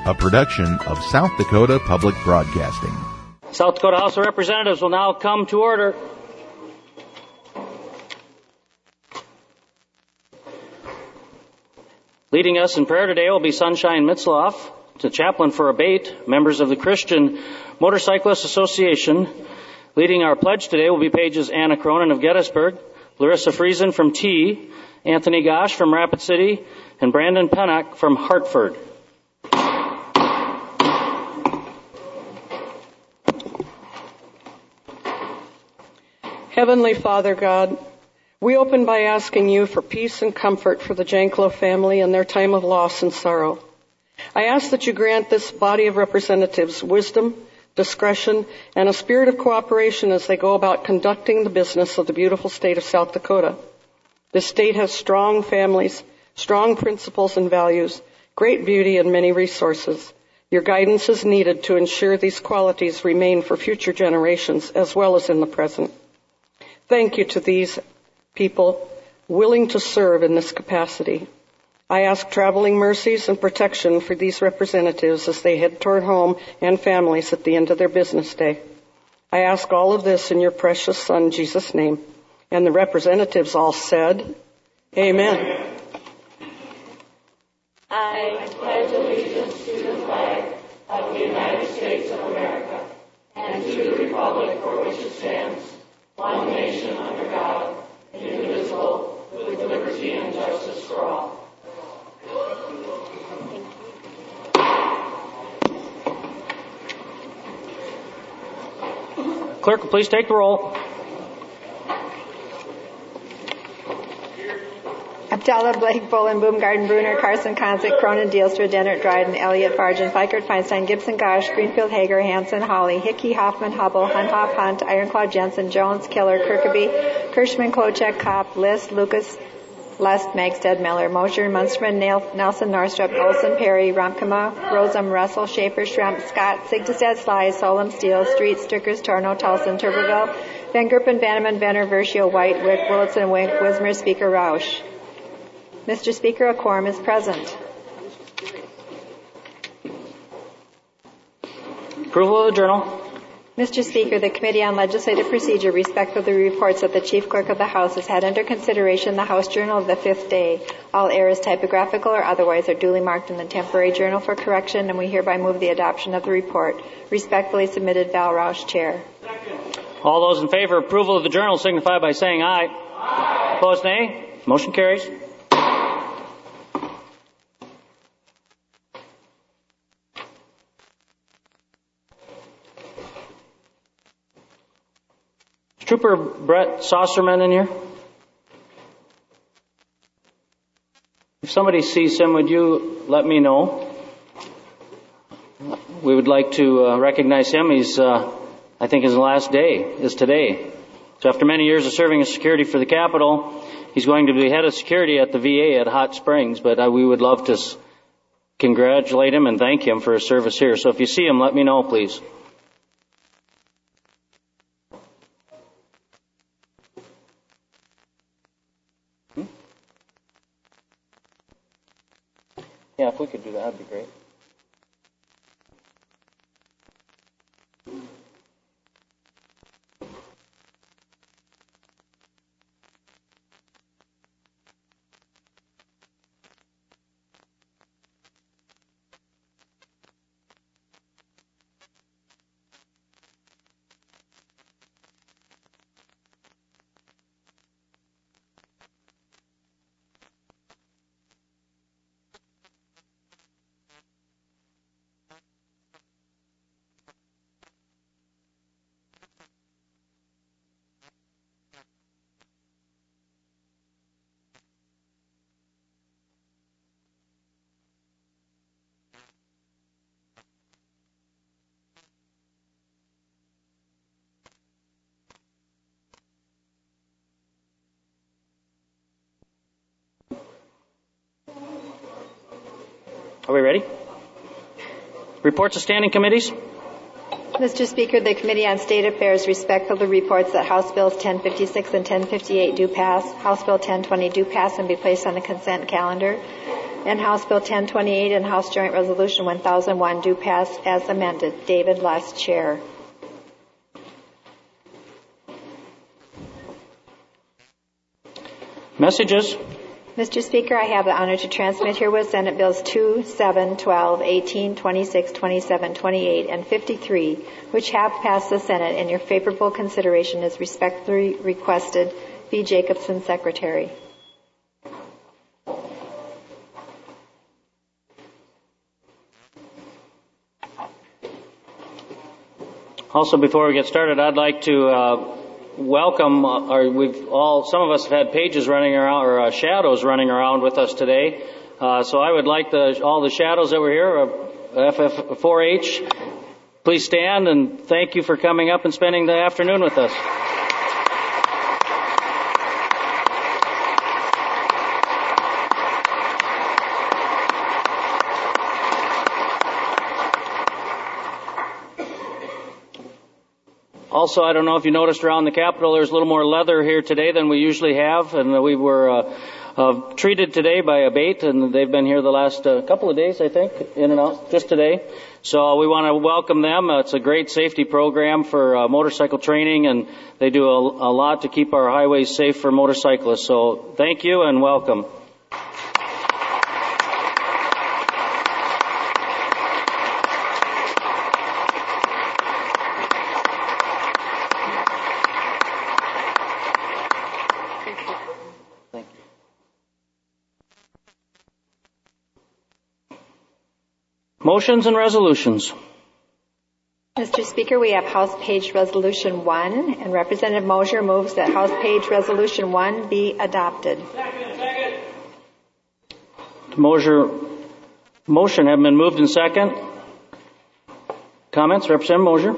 a production of South Dakota Public Broadcasting. South Dakota House of Representatives will now come to order. Leading us in prayer today will be Sunshine Mitzloff, the chaplain for Abate, members of the Christian Motorcyclist Association. Leading our pledge today will be Pages Anna Cronin of Gettysburg, Larissa Friesen from T, Anthony Gosh from Rapid City, and Brandon Pennock from Hartford. Heavenly Father God, we open by asking you for peace and comfort for the Janklow family in their time of loss and sorrow. I ask that you grant this body of representatives wisdom, discretion, and a spirit of cooperation as they go about conducting the business of the beautiful state of South Dakota. This state has strong families, strong principles and values, great beauty, and many resources. Your guidance is needed to ensure these qualities remain for future generations as well as in the present. Thank you to these people willing to serve in this capacity. I ask traveling mercies and protection for these representatives as they head toward home and families at the end of their business day. I ask all of this in your precious Son, Jesus' name. And the representatives all said, Amen. I pledge allegiance to the flag of the United States of America and to the republic for which it stands, one nation under God, indivisible, with liberty and justice for all. Clerk, please take the roll. Abdallah, Blake, Bolin, Boomgarden, Bruner, Carson, Konzik, Cronin, Dealstra, Dennert, Dryden, Elliott, Fargen, Fikert, Feinstein, Gibson, Gosh, Greenfield, Hager, Hanson, Hawley, Hickey, Hoffman, Hubble, Hunhoff, Hunt, Ironclaw, Jensen, Jones, Killer, Kirkaby, Kirschman, Klochek, Kopp, List, Lucas, Lest, Magstead, Miller, Mosher, Munsterman, Nelson, Norstrup, Olson, Perry, Romkema, Rosum, Russell, Schaefer, Schremp, Scott, Sigtestad, Sly, Solom, Steele, Street, Strickers, Torno, Tulson, Tuberville, Van Gerpen, Banneman, Benner, Versio, White, Wick, Willitson, Wink, Wismer, Speaker, Roush. Mr. Speaker, a quorum is present. Approval of the journal. Mr. Speaker, the Committee on Legislative Procedure respectfully reports that the Chief Clerk of the House has had under consideration the House Journal of the 5th day. All errors, typographical or otherwise, are duly marked in the temporary journal for correction, and we hereby move the adoption of the report. Respectfully submitted, Val Roush, Chair. All those in favor of approval of the journal signify by saying aye. Aye. Opposed, nay. Motion carries. Trooper Brett Saucerman in here? If somebody sees him, would you let me know? We would like to recognize him. He's, I think his last day is today. So after many years of serving as security for the Capitol, he's going to be head of security at the VA at Hot Springs, but we would love to congratulate him and thank him for his service here. So if you see him, let me know, please. Yeah, if we could do that, that'd be great. Are we ready? Reports of standing committees. Mr. Speaker, the Committee on State Affairs respectfully reports that House Bills 1056 and 1058 do pass, House Bill 1020 do pass and be placed on the consent calendar. and House Bill 1028 and House Joint Resolution 1001 do pass as amended. David Less, Chair. Messages. Mr. Speaker, I have the honor to transmit herewith Senate Bills 2, 7, 12, 18, 26, 27, 28, and 53, which have passed the Senate, and your favorable consideration is respectfully requested. B. Jacobson, Secretary. Also, before we get started, I'd like to welcome, some of us have had pages running around, or shadows running around with us today. So I would like all the shadows that were here, FF4H, please stand, and thank you for coming up and spending the afternoon with us. Also, I don't know if you noticed around the Capitol, there's a little more leather here today than we usually have, and we were treated today by Abate, and they've been here the last couple of days, I think, in and out, just today. So we want to welcome them. It's a great safety program for motorcycle training, and they do a lot to keep our highways safe for motorcyclists. So thank you and welcome. Motions and resolutions. Mr. Speaker, we have House Page Resolution 1, and Representative Mosier moves that House Page Resolution 1 be adopted. Second. Motion have been moved in second. Comments? Representative Mosier?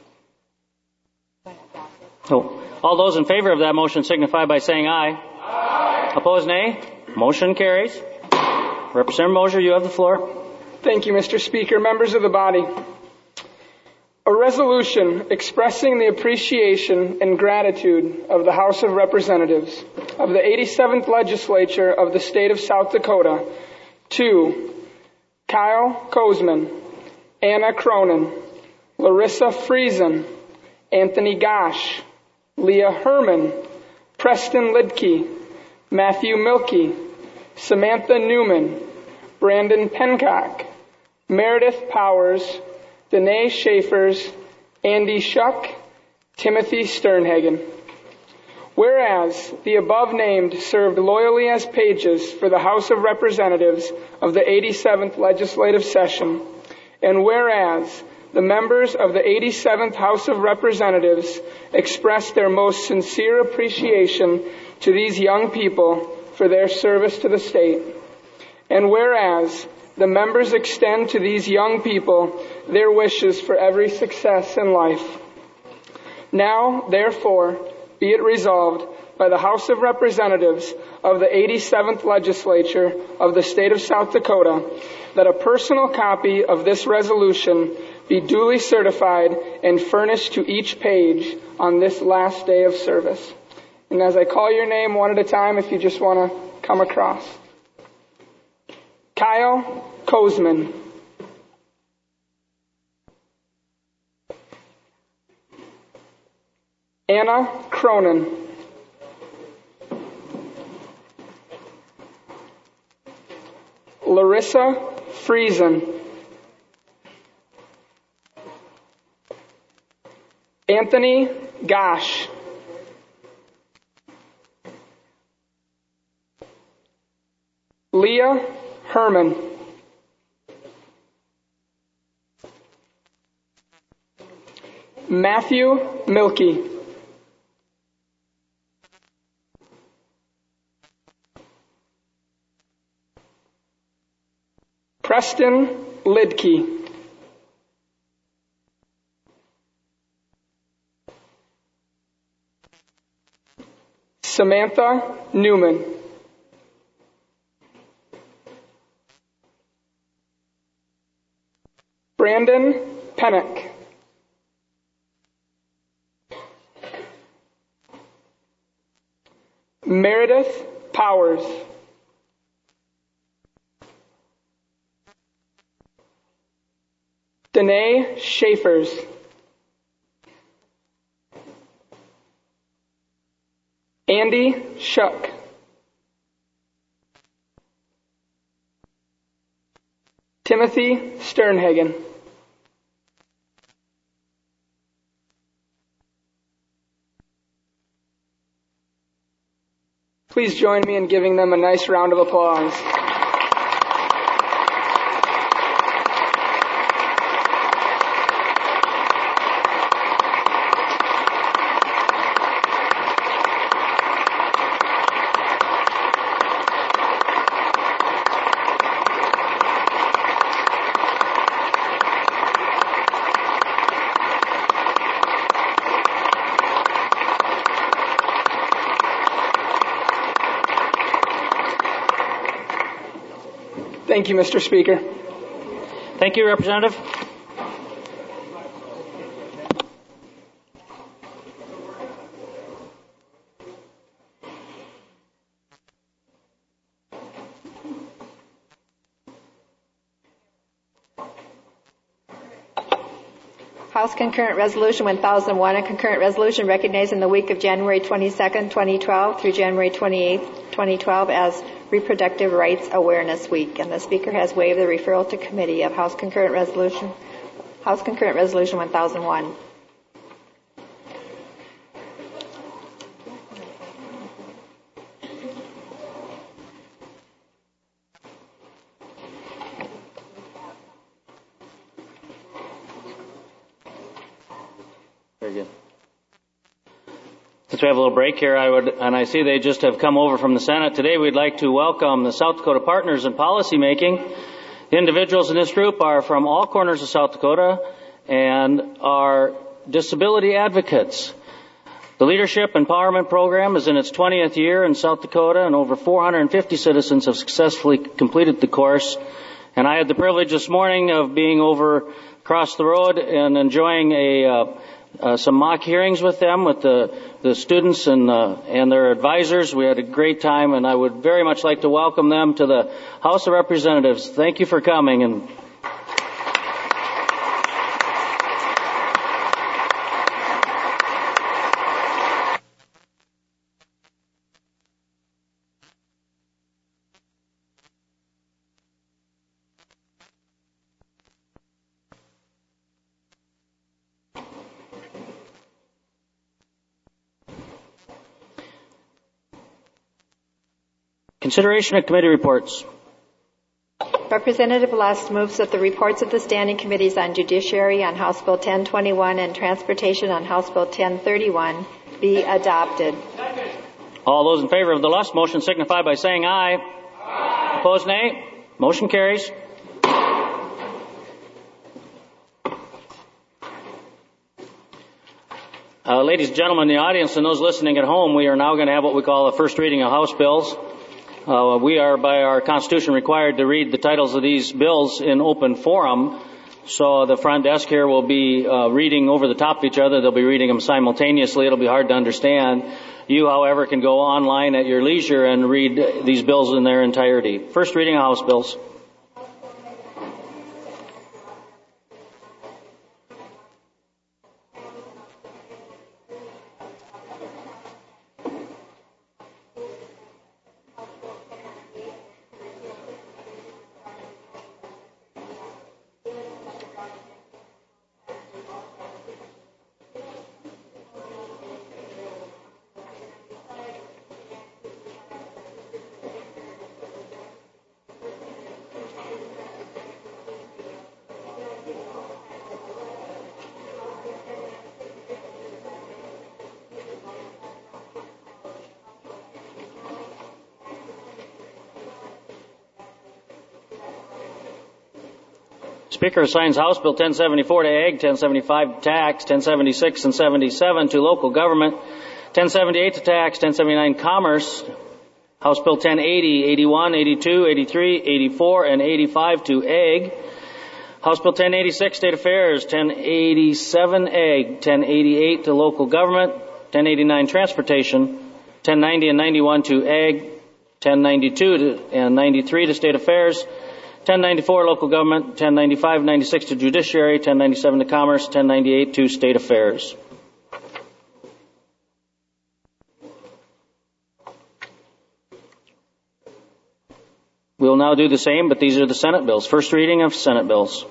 All those in favor of that motion signify by saying aye. Aye. Opposed, nay. Motion carries. Representative Mosier, you have the floor. Thank you, Mr. Speaker. Members of the body, a resolution expressing the appreciation and gratitude of the House of Representatives of the 87th Legislature of the State of South Dakota to Kyle Kozman, Anna Cronin, Larissa Friesen, Anthony Gosch, Leah Herman, Preston Lidke, Matthew Milkey, Samantha Newman, Brandon Pencock, Meredith Powers, Danae Schaefers, Andy Schuck, Timothy Sternhagen. Whereas the above named served loyally as pages for the House of Representatives of the 87th Legislative Session, and whereas the members of the 87th House of Representatives expressed their most sincere appreciation to these young people for their service to the state, and whereas the members extend to these young people their wishes for every success in life. Now, therefore, be it resolved by the House of Representatives of the 87th Legislature of the State of South Dakota that a personal copy of this resolution be duly certified and furnished to each page on this last day of service. And as I call your name one at a time, if you just want to come across. Kyle Kozman. Anna Cronin. Larissa Friesen. Anthony Gosch. Leah Herman. Matthew Milkey. Preston Lidke. Samantha Newman. Brandon Pennock. Meredith Powers. Danae Schaefers. Andy Shuck. Timothy Sternhagen. Please join me in giving them a nice round of applause. Thank you, Mr. Speaker. Thank you, Representative. House Concurrent Resolution 1001, a concurrent resolution recognizing the week of January 22nd, 2012 through January 28th, 2012 as Reproductive Rights Awareness Week. And the Speaker has waived the referral to committee of House Concurrent Resolution 1001. Very good. Since we have a little break here, I see they just have come over from the Senate. Today we'd like to welcome the South Dakota Partners in Policymaking. The individuals in this group are from all corners of South Dakota and are disability advocates. The Leadership Empowerment Program is in its 20th year in South Dakota, and over 450 citizens have successfully completed the course. And I had the privilege this morning of being over across the road and enjoying some mock hearings with them, with the students and their advisors. We had a great time, and I would very much like to welcome them to the House of Representatives. Thank you for coming. And consideration of committee reports. Representative Lust moves that the reports of the standing committees on Judiciary on House Bill 1021 and Transportation on House Bill 1031 be adopted. All those in favor of the Lust motion signify by saying aye. Aye. Opposed, nay. Motion carries. Ladies and gentlemen in the audience and those listening at home, we are now going to have what we call a first reading of House bills. We are, by our Constitution, required to read the titles of these bills in open forum. So the front desk here will be reading over the top of each other. They'll be reading them simultaneously. It'll be hard to understand. You, however, can go online at your leisure and read these bills in their entirety. First reading of House bills. Speaker assigns House Bill 1074 to Ag, 1075 to Tax, 1076 and 77 to Local Government, 1078 to Tax, 1079 Commerce, House Bill 1080, 81, 82, 83, 84, and 85 to Ag, House Bill 1086 State Affairs, 1087 Ag, 1088 to Local Government, 1089 Transportation, 1090 and 91 to Ag, 1092 and 93 to State Affairs, 1094 Local Government, 1095, 96 to Judiciary, 1097 to Commerce, 1098 to State Affairs. We'll now do the same, but these are the Senate bills. First reading of Senate bills.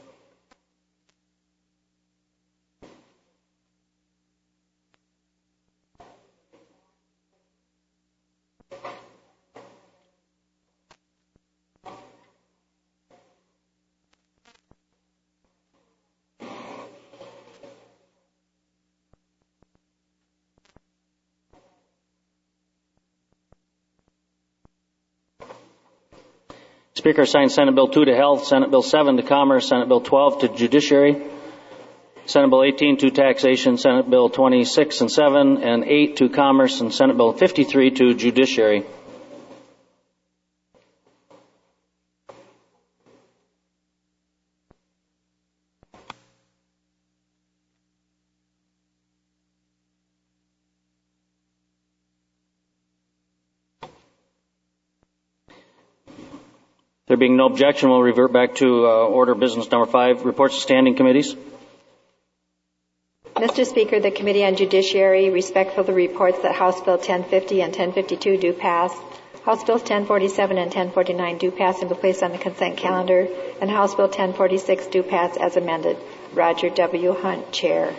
Speaker assigns Senate Bill 2 to Health, Senate Bill 7 to Commerce, Senate Bill 12 to Judiciary, Senate Bill 18 to Taxation, Senate Bill 26 and 7 and 8 to Commerce, and Senate Bill 53 to Judiciary. There being no objection, we'll revert back to order business number 5, reports to standing committees. Mr. Speaker, the Committee on Judiciary respectfully reports that House Bill 1050 and 1052 do pass. House Bills 1047 and 1049 do pass and be placed on the consent calendar, and House Bill 1046 do pass as amended. Roger W. Hunt, Chair.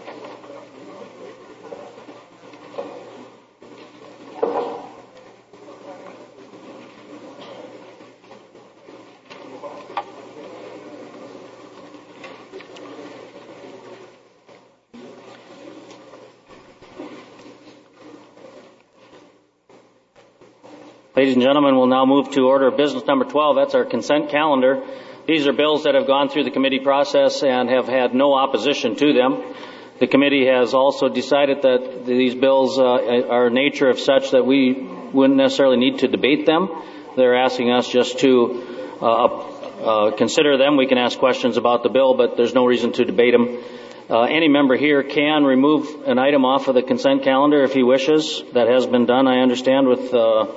Ladies and gentlemen, we'll now move to order of business number 12. That's our consent calendar. These are bills that have gone through the committee process and have had no opposition to them. The committee has also decided that these bills are nature of such that we wouldn't necessarily need to debate them. They're asking us just to consider them. We can ask questions about the bill, but there's no reason to debate them. Any member here can remove an item off of the consent calendar if he wishes. That has been done, I understand, with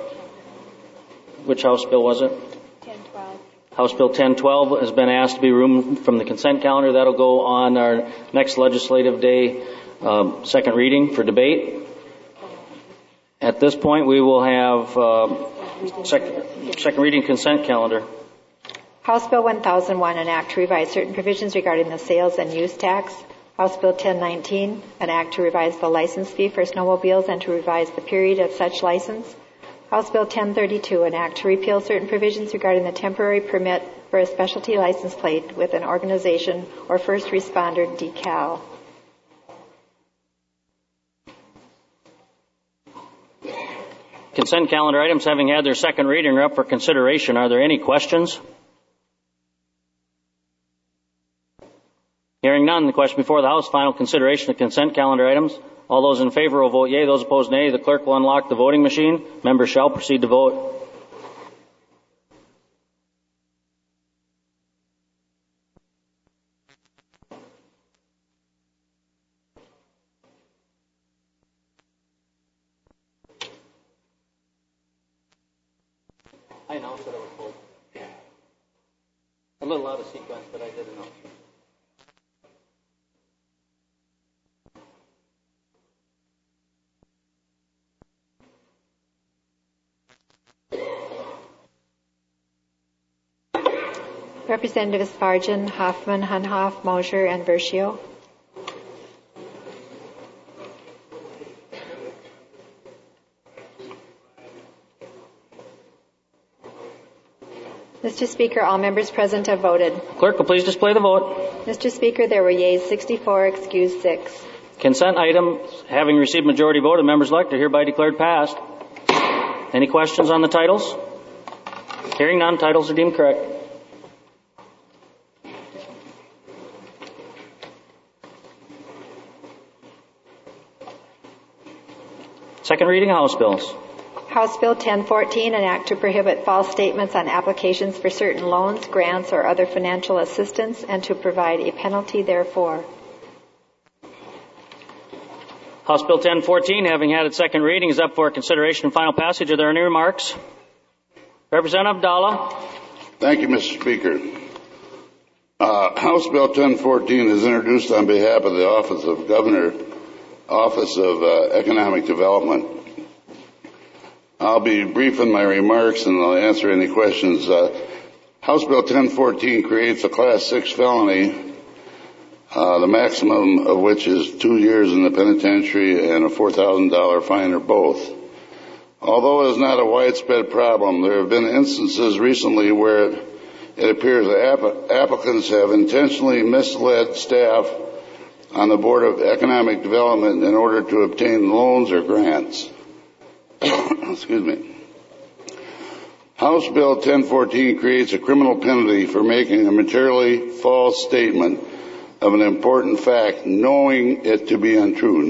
which House bill was it? 1012. House Bill 1012 has been asked to be removed from the consent calendar. That'll go on our next legislative day, second reading for debate. At this point, we will have second reading consent calendar. House Bill 1001, an act to revise certain provisions regarding the sales and use tax. House Bill 1019, an act to revise the license fee for snowmobiles and to revise the period of such license. House Bill 1032, an act to repeal certain provisions regarding the temporary permit for a specialty license plate with an organization or first responder decal. Consent calendar items having had their second reading are up for consideration. Are there any questions? Hearing none, the question before the House, final consideration of consent calendar items. All those in favor will vote yea. Those opposed, nay. The clerk will unlock the voting machine. Members shall proceed to vote. I announced that I would vote. A little out of sequence, but I did announce it. Representatives Fargen, Hoffman, Hunhoff, Mosher, and Versio. Mr. Speaker, all members present have voted. Clerk will please display the vote. Mr. Speaker, there were yeas 64, excused 6. Consent items having received majority vote of members elect are hereby declared passed. Any questions on the titles? Hearing none, titles are deemed correct. Second reading House bills. House Bill 1014, an act to prohibit false statements on applications for certain loans, grants, or other financial assistance, and to provide a penalty therefor. House Bill 1014, having had its second reading, is up for consideration and final passage. Are there any remarks? Representative Abdallah. Thank you, Mr. Speaker. House Bill 1014 is introduced on behalf of the Office of Governor, Office of Economic Development. I'll be brief in my remarks and I'll answer any questions. House Bill 1014 creates a Class 6 felony, the maximum of which is 2 years in the penitentiary and a $4,000 fine or both. Although it is not a widespread problem, there have been instances recently where it appears that applicants have intentionally misled staff on the Board of Economic Development in order to obtain loans or grants. Excuse me. House Bill 1014 creates a criminal penalty for making a materially false statement of an important fact, knowing it to be untrue,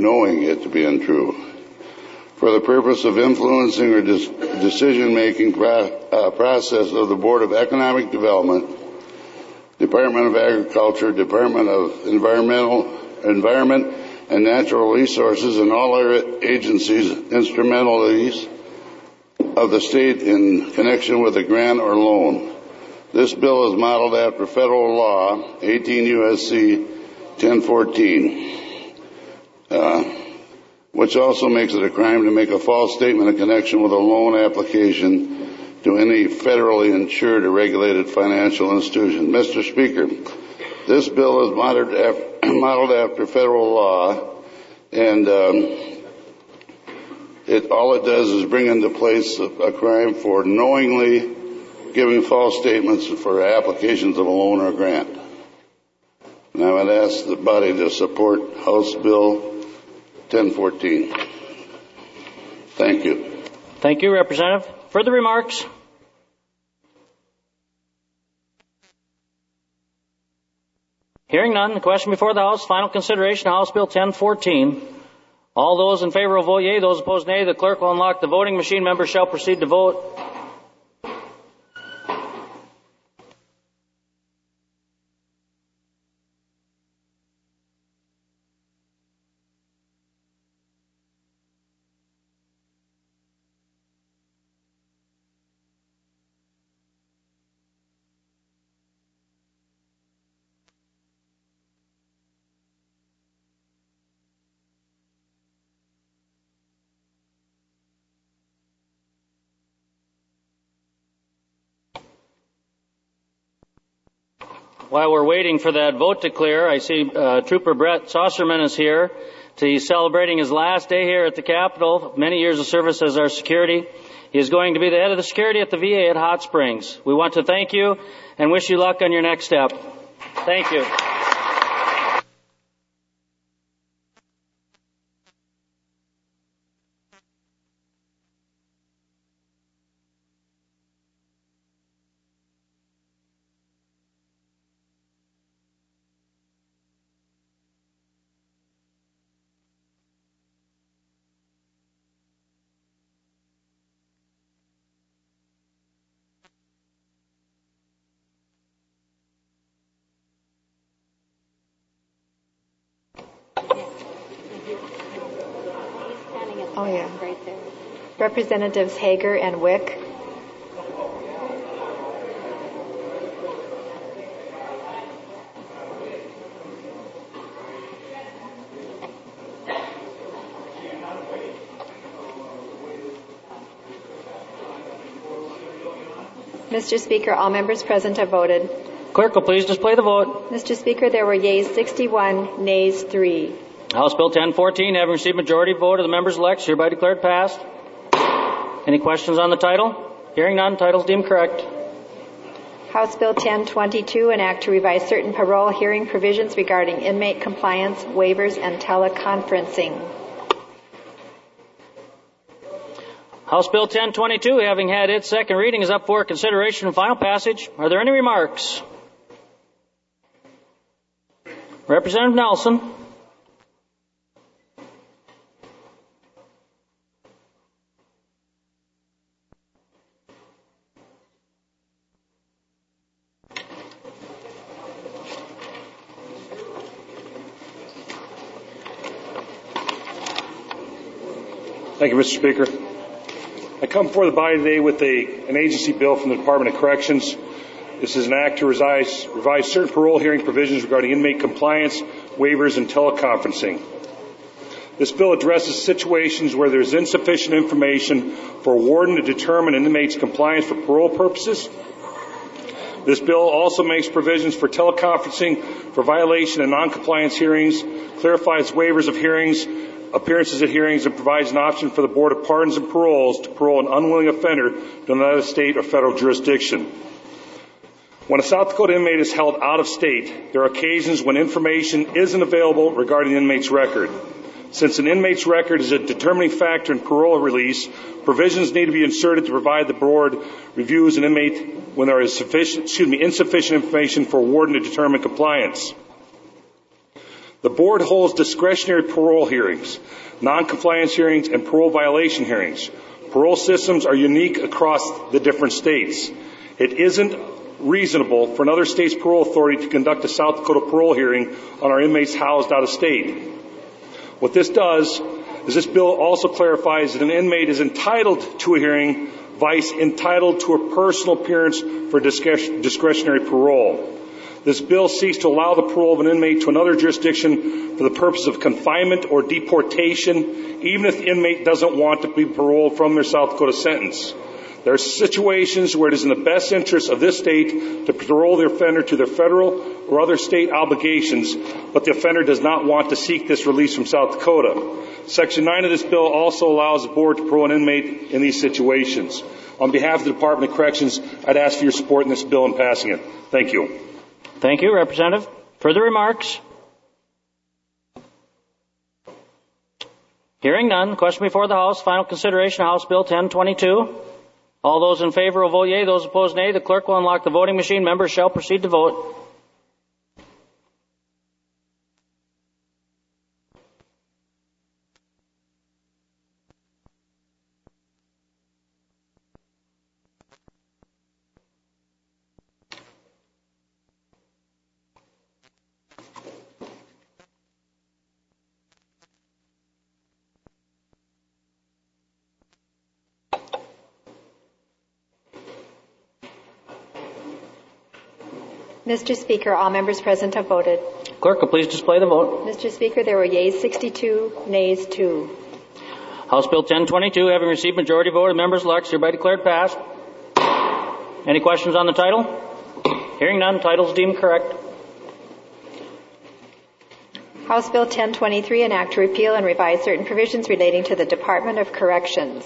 for the purpose of influencing or decision-making process of the Board of Economic Development, Department of Agriculture, Department of Environment and Natural Resources, and all other agencies instrumentalities of the state in connection with a grant or loan. This bill is modeled after federal law, 18 U.S.C. 1014. Which also makes it a crime to make a false statement in connection with a loan application to any federally insured or regulated financial institution. Mr. Speaker, this bill is modeled after federal law, and all it does is bring into place a crime for knowingly giving false statements for applications of a loan or grant. And I would ask the body to support House Bill 1014. Thank you. Thank you, Representative. Further remarks? Hearing none, the question before the House, final consideration of House Bill 1014. All those in favor will vote yea, those opposed nay. The clerk will unlock the voting machine. Members shall proceed to vote. While we're waiting for that vote to clear, I see Trooper Brett Saucerman is here. He's celebrating his last day here at the Capitol. Many years of service as our security. He is going to be the head of the security at the VA at Hot Springs. We want to thank you and wish you luck on your next step. Thank you. Oh, yeah. Right there. Representatives Hager and Wick. Mr. Speaker, all members present have voted. Clerk will please display the vote. Mr. Speaker, there were yeas 61, nays 3. House Bill 1014, having received majority vote of the members-elect, hereby declared passed. Any questions on the title? Hearing none, title is deemed correct. House Bill 1022, an act to revise certain parole hearing provisions regarding inmate compliance, waivers, and teleconferencing. House Bill 1022, having had its second reading, is up for consideration and final passage. Are there any remarks? Representative Nelson. Thank you, Mr. Speaker. I come before the body today with an agency bill from the Department of Corrections This is an act to revise certain parole hearing provisions regarding inmate compliance, waivers, and teleconferencing. This bill addresses situations where there is insufficient information for a warden to determine an inmate's compliance for parole purposes. This bill also makes provisions for teleconferencing for violation and noncompliance hearings, clarifies waivers of hearings, appearances at hearings, and provides an option for the Board of Pardons and Paroles to parole an unwilling offender to another state or federal jurisdiction. When a South Dakota inmate is held out of state, there are occasions when information isn't available regarding the inmate's record. Since an inmate's record is a determining factor in parole or release, provisions need to be inserted to provide the board reviews an inmate when there is insufficient information for a warden to determine compliance. The board holds discretionary parole hearings, noncompliance hearings, and parole violation hearings. Parole systems are unique across the different states. It isn't reasonable for another state's parole authority to conduct a South Dakota parole hearing on our inmates housed out of state. What this does is this bill also clarifies that an inmate is entitled to a hearing, vice entitled to a personal appearance for discretionary parole. This bill seeks to allow the parole of an inmate to another jurisdiction for the purpose of confinement or deportation, even if the inmate doesn't want to be paroled from their South Dakota sentence. There are situations where it is in the best interest of this state to parole the offender to their federal or other state obligations, but the offender does not want to seek this release from South Dakota. Section 9 of this bill also allows the board to parole an inmate in these situations. On behalf of the Department of Corrections, I'd ask for your support in this bill and passing it. Thank you. Thank you, Representative. Further remarks? Hearing none. Question before the House. Final consideration of House Bill 1022. All those in favor will vote yea. Those opposed, nay. The clerk will unlock the voting machine. Members shall proceed to vote. Mr. Speaker, all members present have voted. Clerk, will please display the vote. Mr. Speaker, there were yeas 62, nays 2. House Bill 1022, having received majority vote of members elect, hereby declared passed. Any questions on the title? Hearing none, title is deemed correct. House Bill 1023, an act to repeal and revise certain provisions relating to the Department of Corrections.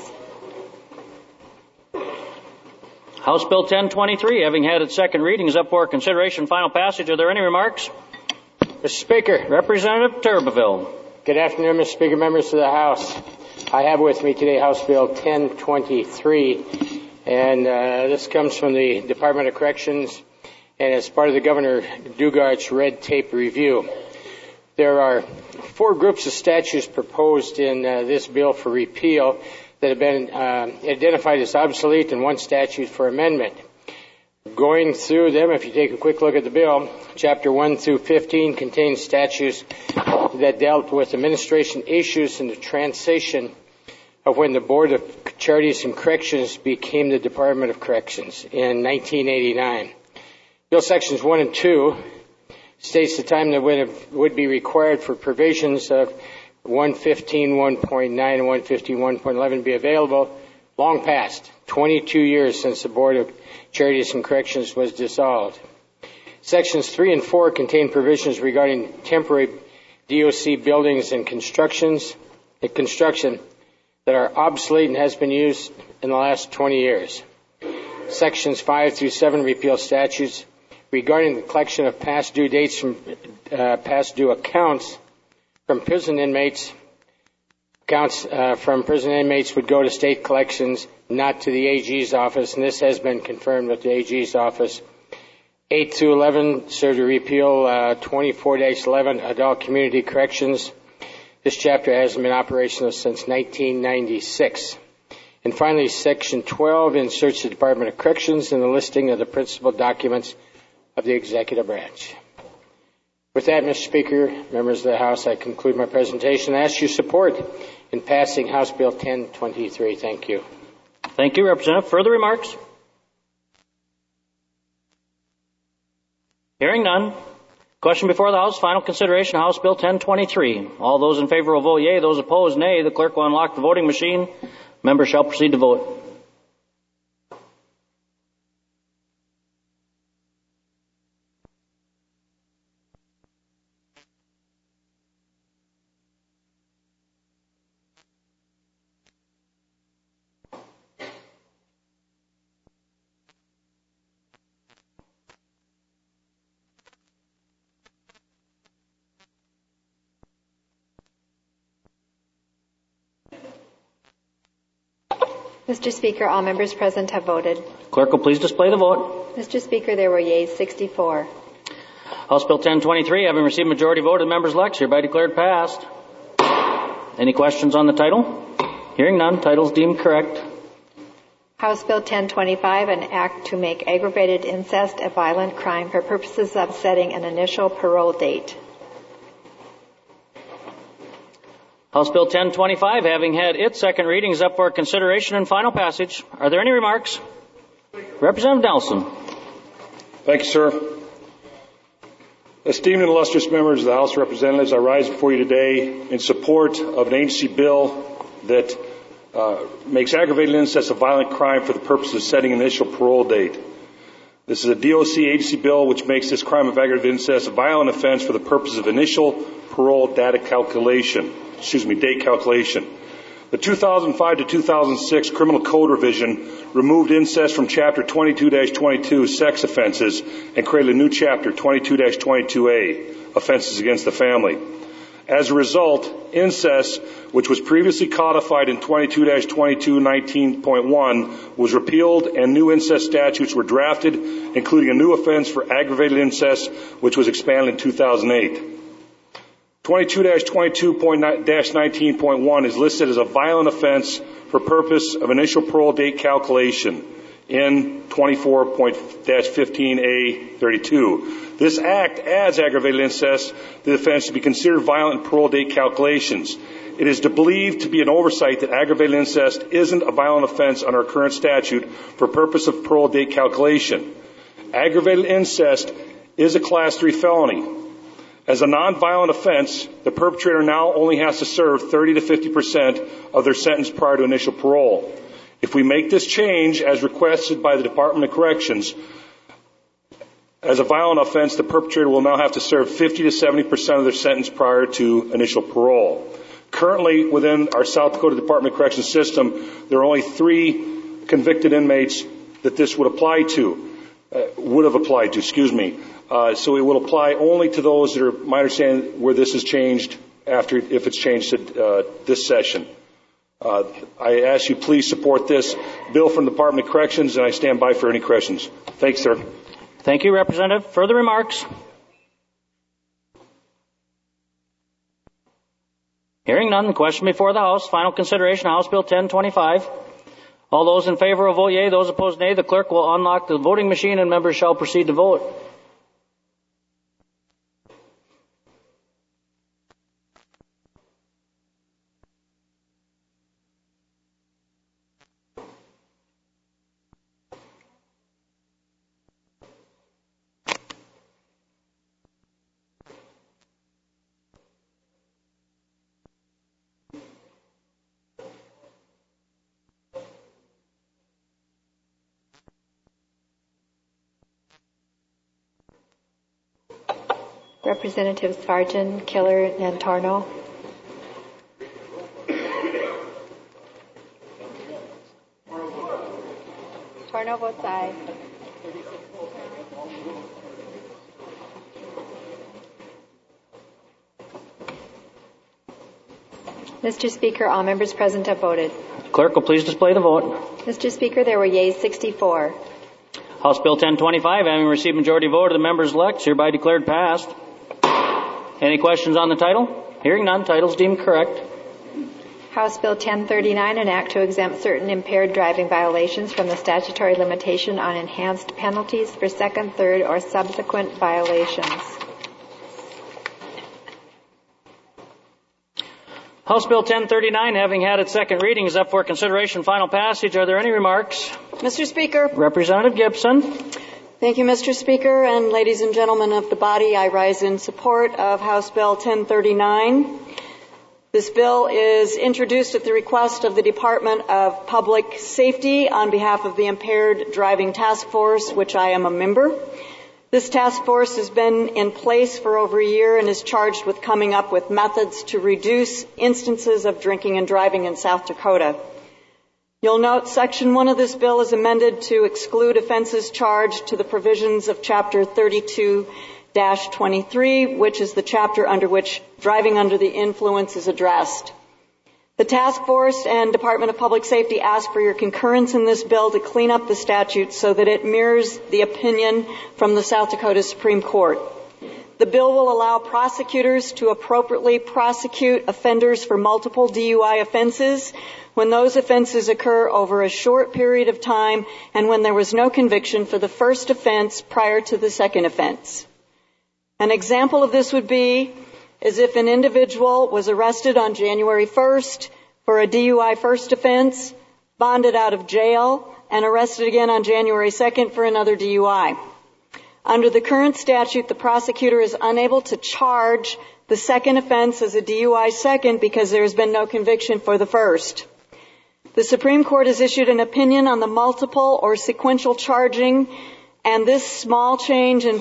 House Bill 1023, having had its second reading, is up for consideration and final passage. Are there any remarks? Mr. Speaker. Representative Turbeville. Good afternoon, Mr. Speaker, members of the House. I have with me today House Bill 1023, and this comes from the Department of Corrections, and it's part of the Governor Dugard's red tape review. There are 4 groups of statutes proposed in this bill for repeal that have been identified as obsolete and 1 statute for amendment. Going through them, if you take a quick look at the bill, Chapter 1 through 15 contains statutes that dealt with administration issues in the transition of when the Board of Charities and Corrections became the Department of Corrections in 1989. Bill Sections 1 and 2 states the time that would be required for provisions of 115.1.9 and 151.11 be available, long past, 22 years since the Board of Charities and Corrections was dissolved. Sections 3 and 4 contain provisions regarding temporary DOC buildings and construction that are obsolete and has been used in the last 20 years. Sections 5 through 7 repeal statutes regarding the collection of past due dates from past due accounts from prison inmates. Accounts from prison inmates would go to state collections, not to the AG's office, and this has been confirmed with the AG's office. 8 through 11 serve to repeal 24-11 adult community corrections. This chapter hasn't been operational since 1996. And finally, Section 12 inserts the Department of Corrections in the listing of the principal documents of the executive branch. With that, Mr. Speaker, members of the House, I conclude my presentation. I ask your support in passing House Bill 1023. Thank you. Thank you, Representative. Further remarks? Hearing none. Question before the House, final consideration, House Bill 1023. All those in favor will vote yea. Those opposed, nay. The clerk will unlock the voting machine. Members shall proceed to vote. Mr. Speaker, all members present have voted. Clerk will please display the vote. Mr. Speaker, there were yeas 64. House Bill 1023, having received majority vote of the members elect, hereby declared passed. Any questions on the title? Hearing none, title is deemed correct. House Bill 1025, an act to make aggravated incest a violent crime for purposes of setting an initial parole date. House Bill 1025, having had its second reading, is up for consideration and final passage. Are there any remarks? Representative Nelson. Thank you, sir. Esteemed and illustrious members of the House of Representatives, I rise before you today in support of an agency bill that makes aggravated incest a violent crime for the purpose of setting an initial parole date. This is a DOC agency bill which makes this crime of aggravated incest a violent offense for the purpose of initial parole date calculation. The 2005 to 2006 Criminal Code revision removed incest from Chapter 22-22, sex offenses, and created a new chapter, 22-22A, offenses against the family. As a result, incest, which was previously codified in 22-22-19.1, was repealed and new incest statutes were drafted, including a new offense for aggravated incest, which was expanded in 2008. 22-22-19.1 is listed as a violent offense for purpose of initial parole date calculation in 24.-15A32. This act adds aggravated incest to the offense to be considered violent in parole date calculations. It is believed to be an oversight that aggravated incest isn't a violent offense under our current statute for purpose of parole date calculation. Aggravated incest is a Class 3 felony. As a nonviolent offense, the perpetrator now only has to serve 30 to 50% of their sentence prior to initial parole. If we make this change, as requested by the Department of Corrections, as a violent offense, the perpetrator will now have to serve 50 to 70% of their sentence prior to initial parole. Currently, within our South Dakota Department of Corrections system, there are only 3 convicted inmates that this would have applied to. So it will apply only to those that are, my understanding, where this is changed if it's changed to this session. I ask you please support this bill from the Department of Corrections, and I stand by for any questions. Thanks, sir. Thank you, Representative. Further remarks? Hearing none, the question before the House, final consideration, House Bill 1025. All those in favor will vote yea. Those opposed, nay. The clerk will unlock the voting machine and members shall proceed to vote. Representatives Sargent, Killer, and Torno. Torno votes aye. Mr. Speaker, all members present have voted. Clerk will please display the vote. Mr. Speaker, there were yeas 64. House Bill 1025, having received majority vote of the members elect, hereby declared passed. Any questions on the title? Hearing none, title is deemed correct. House Bill 1039, an act to exempt certain impaired driving violations from the statutory limitation on enhanced penalties for second, third, or subsequent violations. House Bill 1039, having had its second reading, is up for consideration and final passage. Are there any remarks? Mr. Speaker, Representative Gibson. Thank you, Mr. Speaker, and ladies and gentlemen of the body, I rise in support of House Bill 1039. This bill is introduced at the request of the Department of Public Safety on behalf of the Impaired Driving Task Force, which I am a member. This task force has been in place for over a year and is charged with coming up with methods to reduce instances of drinking and driving in South Dakota. You'll note Section 1 of this bill is amended to exclude offenses charged to the provisions of Chapter 32-23, which is the chapter under which driving under the influence is addressed. The task force and Department of Public Safety ask for your concurrence in this bill to clean up the statute so that it mirrors the opinion from the South Dakota Supreme Court. The bill will allow prosecutors to appropriately prosecute offenders for multiple DUI offenses when those offenses occur over a short period of time and when there was no conviction for the first offense prior to the second offense. An example of this would be as if an individual was arrested on January 1st for a DUI first offense, bonded out of jail, and arrested again on January 2nd for another DUI. Under the current statute, the prosecutor is unable to charge the second offense as a DUI second because there has been no conviction for the first. The Supreme Court has issued an opinion on the multiple or sequential charging, and this small change in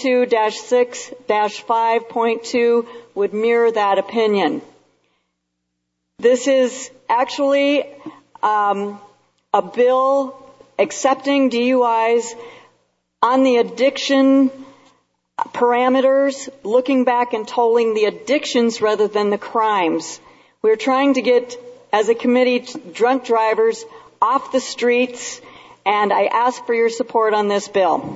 22-6-5.2 would mirror that opinion. This is actually a bill accepting DUIs on the addiction parameters, looking back and tolling the addictions rather than the crimes. We're trying to get, as a committee, drunk drivers off the streets, and I ask for your support on this bill.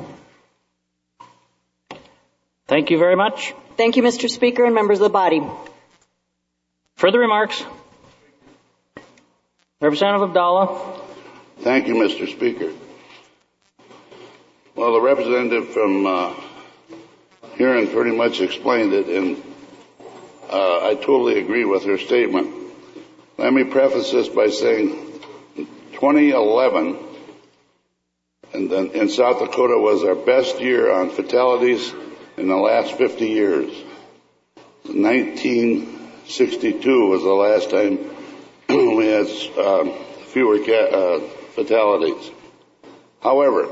Thank you very much. Thank you, Mr. Speaker and members of the body. Further remarks? Representative Abdallah. Thank you, Mr. Speaker. Well, the representative from Huron pretty much explained it, and I totally agree with her statement. Let me preface this by saying 2011 in South Dakota was our best year on fatalities in the last 50 years. 1962 was the last time we had fewer fatalities. However,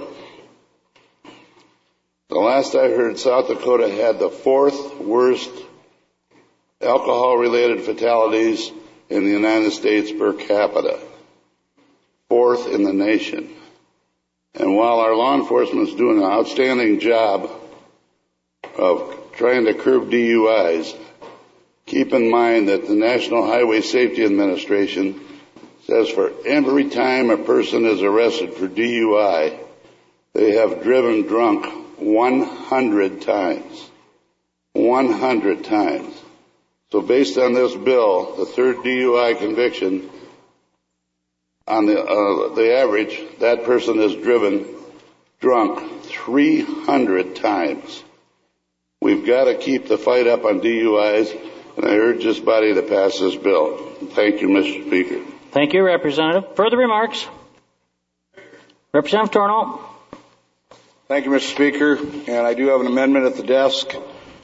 the last I heard, South Dakota had the fourth worst alcohol-related fatalities in the United States per capita. Fourth in the nation. And while our law enforcement is doing an outstanding job of trying to curb DUIs, keep in mind that the National Highway Safety Administration says for every time a person is arrested for DUI, they have driven drunk 100 times. 100 times. So based on this bill, the third DUI conviction, on the average, that person is driven drunk 300 times. We've got to keep the fight up on DUIs, and I urge this body to pass this bill. Thank you, Mr. Speaker. Thank you, Representative. Further remarks? Representative Torno. Thank you, Mr. Speaker. And I do have an amendment at the desk,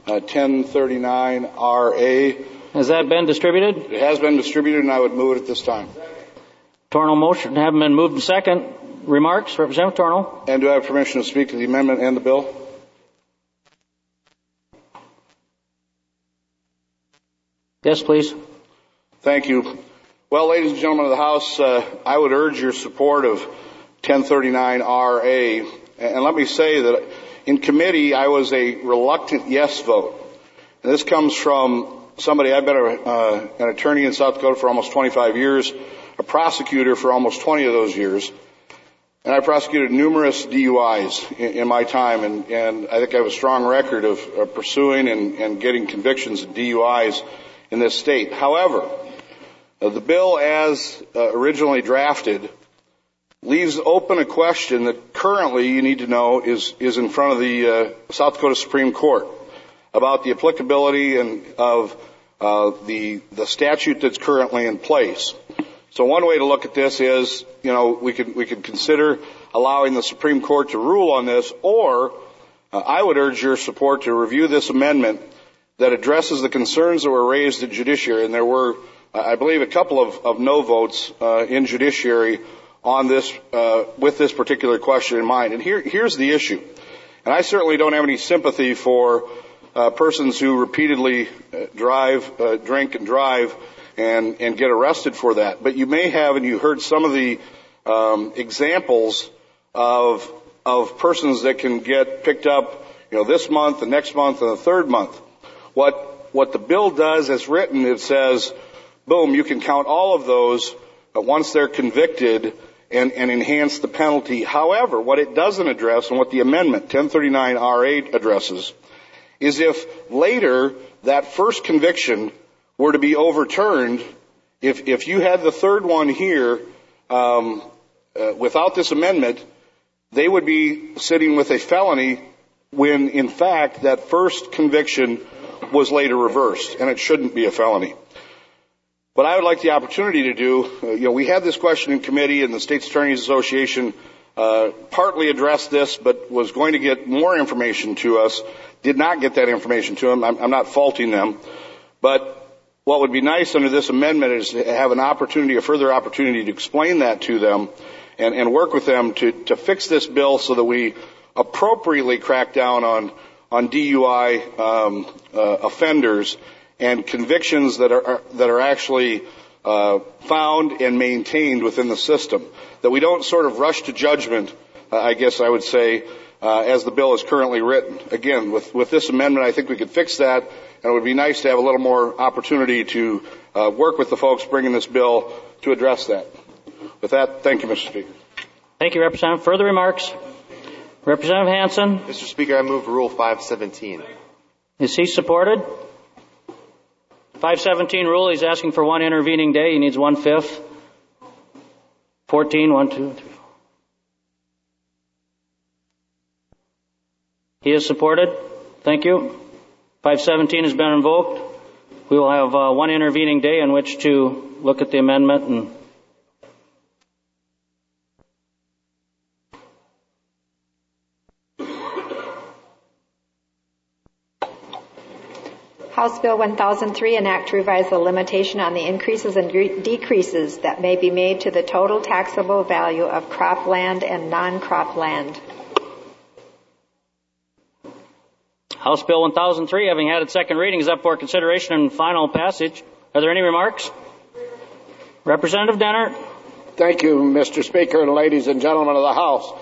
1039RA. Has that been distributed? It has been distributed, and I would move it at this time. Torno motion having been moved and second. Remarks? Representative Torno. And do I have permission to speak to the amendment and the bill? Yes, please. Thank you. Well, ladies and gentlemen of the House, I would urge your support of 1039RA. And let me say that in committee, I was a reluctant yes vote. And this comes from somebody, I've been an attorney in South Dakota for almost 25 years, a prosecutor for almost 20 of those years. And I prosecuted numerous DUIs in my time, and I think I have a strong record of pursuing and getting convictions of DUIs in this state. However, the bill as originally drafted leaves open a question that currently you need to know is in front of the South Dakota Supreme Court about the applicability of the statute that's currently in place. So one way to look at this is, we could consider allowing the Supreme Court to rule on this, or I would urge your support to review this amendment that addresses the concerns that were raised in judiciary. And there were, I believe, a couple of no votes in judiciary on this, with this particular question in mind. And here's the issue. And I certainly don't have any sympathy for persons who repeatedly drink and drive and get arrested for that. But you may have, and you heard some of the examples of persons that can get picked up, this month, the next month, and the third month. What the bill does, as written, it says, boom, you can count all of those once they're convicted and enhance the penalty. However, what it doesn't address, and what the amendment 1039R8 addresses, is if later that first conviction were to be overturned, if you had the third one here without this amendment, they would be sitting with a felony when, in fact, that first conviction was later reversed, and it shouldn't be a felony. What I would like the opportunity to do, we had this question in committee, and the State's Attorneys Association partly addressed this, but was going to get more information to us, did not get that information to them. I'm not faulting them. But what would be nice under this amendment is to have a further opportunity to explain that to them and work with them to fix this bill so that we appropriately crack down on DUI offenders and convictions that are actually found and maintained within the system. That we don't sort of rush to judgment, I guess I would say, as the bill is currently written. Again, with this amendment, I think we could fix that, and it would be nice to have a little more opportunity to work with the folks bringing this bill to address that. With that, thank you, Mr. Speaker. Thank you, Representative. Further remarks? Representative Hansen. Mr. Speaker, I move Rule 517. Is he supported? 517 rule, he's asking for one intervening day. He needs 1/5. 14, 1, 2, 3. He is supported. Thank you. 517 has been invoked. We will have one intervening day in which to look at the amendment and House Bill 1003, an act to revise the limitation on the increases and decreases that may be made to the total taxable value of crop land and non-crop land. House Bill 1003, having had its second reading, is up for consideration and final passage. Are there any remarks? Representative Dennert. Thank you, Mr. Speaker, and ladies and gentlemen of the House.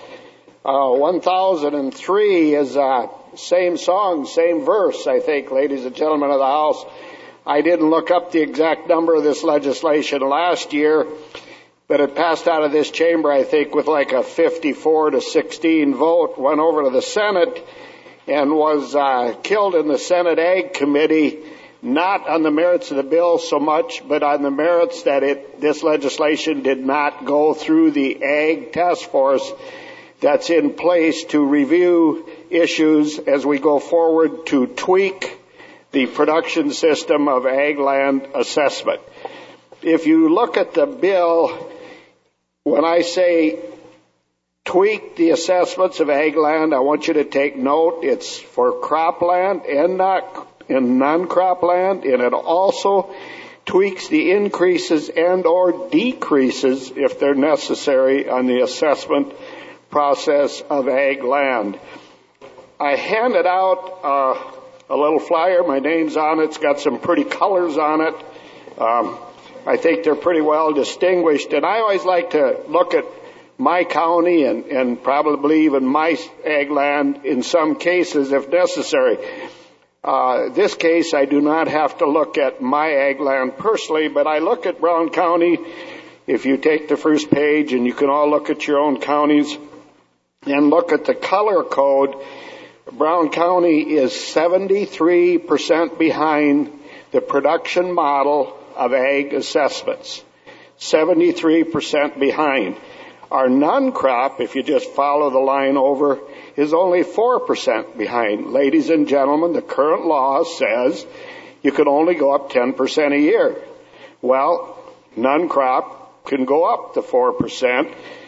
1003 is same song, same verse, I think, ladies and gentlemen of the House. I didn't look up the exact number of this legislation last year, but it passed out of this chamber, I think, with like a 54-16 vote, went over to the Senate, and was killed in the Senate Ag Committee, not on the merits of the bill so much, but on the merits that this legislation did not go through the Ag Task Force that's in place to review issues as we go forward to tweak the production system of ag land assessment. If you look at the bill, when I say tweak the assessments of ag land, I want you to take note it's for cropland and non-crop land, and it also tweaks the increases and or decreases, if they're necessary, on the assessment process of ag land. I handed out a little flyer. My name's on it. It's got some pretty colors on it. I think they're pretty well distinguished. And I always like to look at my county and probably even my ag land in some cases if necessary. This case, I do not have to look at my ag land personally, but I look at Brown County. If you take the first page, and you can all look at your own counties and look at the color code, Brown County is 73% behind the production model of ag assessments. 73% behind. Our non-crop, if you just follow the line over, is only 4% behind. Ladies and gentlemen, the current law says you can only go up 10% a year. Well, non-crop can go up to 4%.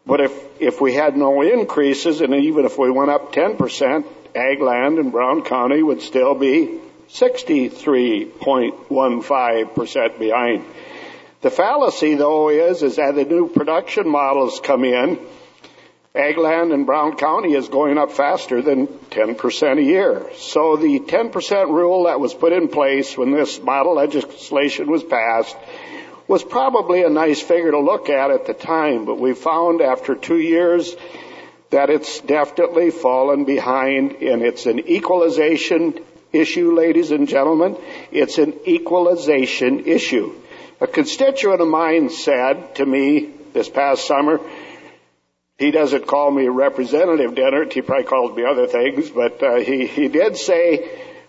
But if we had no increases, and even if we went up 10%, ag land in Brown County would still be 63.15% behind. The fallacy, though, is that the new production models come in, ag land in Brown County is going up faster than 10% a year. So the 10% rule that was put in place when this model legislation was passed was probably a nice figure to look at the time, but we found after 2 years that it's definitely fallen behind, and it's an equalization issue, ladies and gentlemen. It's an equalization issue. A constituent of mine said to me this past summer, he doesn't call me Representative Dennert, he probably calls me other things, but he did say,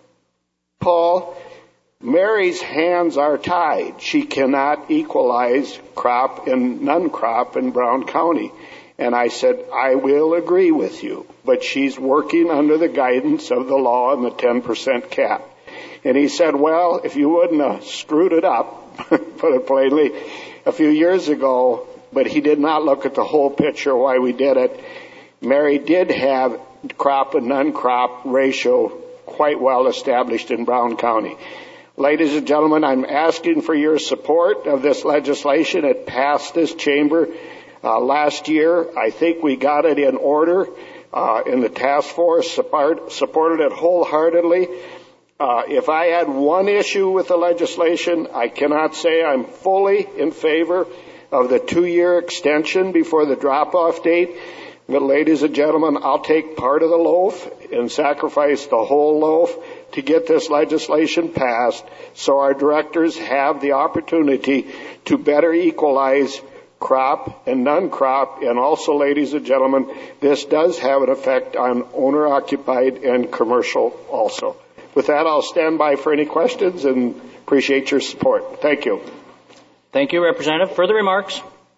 Paul, Mary's hands are tied. She cannot equalize crop and non-crop in Brown County. And I said, I will agree with you, but she's working under the guidance of the law and the 10% cap. And he said, well, if you wouldn't have screwed it up, put it plainly, a few years ago, but he did not look at the whole picture why we did it. Mary did have crop and non-crop ratio quite well established in Brown County. Ladies and gentlemen, I'm asking for your support of this legislation. It passed this chamber last year. I think we got it in order, and the task force supported it wholeheartedly. If I had one issue with the legislation, I cannot say I'm fully in favor of the 2-year extension before the drop-off date. But ladies and gentlemen, I'll take part of the loaf and sacrifice the whole loaf to get this legislation passed so our directors have the opportunity to better equalize crop and non-crop. And also, ladies and gentlemen, this does have an effect on owner-occupied and commercial also. With that, I'll stand by for any questions and appreciate your support. Thank you. Thank you, Representative. Further remarks?